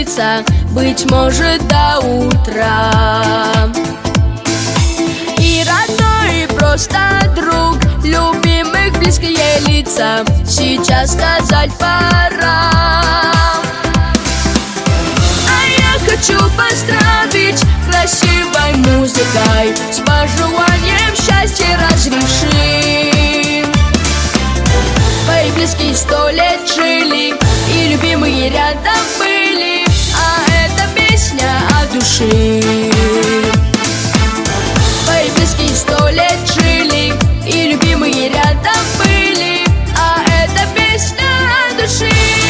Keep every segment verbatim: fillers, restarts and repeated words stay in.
длится, быть может, до утра. И родной, и просто друг, любимых близкие лица сейчас сказать пора. А я хочу поздравить красивой музыкой, с пожеланием счастья разреши. Твои близкие сто лет жили, и любимые рядом были, а это песня от души. Твои близкие сто лет жили, и любимые рядом были, а это песня от души.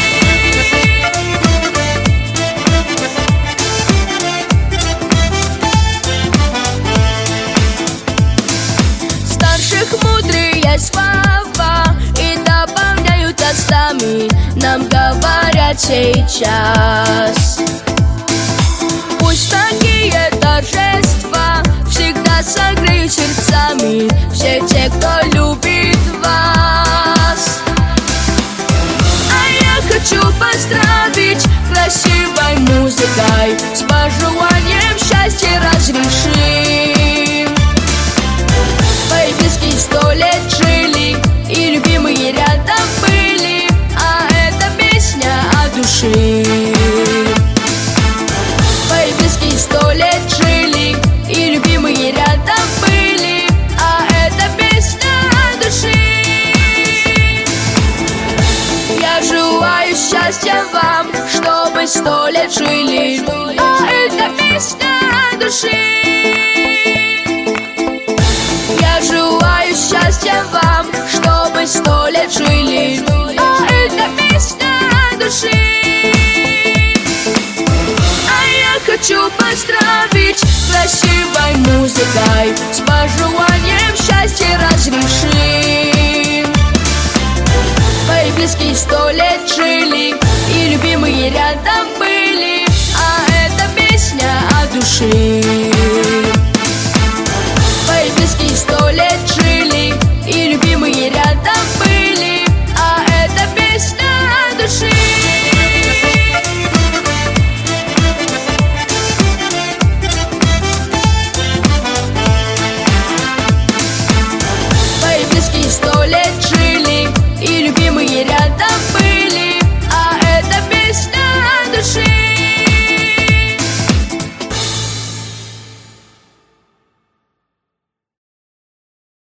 Старших мудрые слова и дополняют тостами, нам говорят сейчас. Пусть такие торжества всегда согреют сердцами всех тех, кто любит вас. А я хочу поздравить красивой музыкой, с пожеланием счастья разреши. Твои близкие сто лет жили, и любимые рядом были, а это песня от души. Твои близкие сто лет жили, и любимые рядом были, а это песня от души. Я желаю счастья вам, чтобы сто лет жили, а это песня от души. Я желаю счастья вам, чтобы сто лет жили, а это песня от души. А я хочу поздравить красивой музыкой, с пожеланием счастья разреши. Твои близкие сто лет жили, и любимые рядом были, а это песня от души.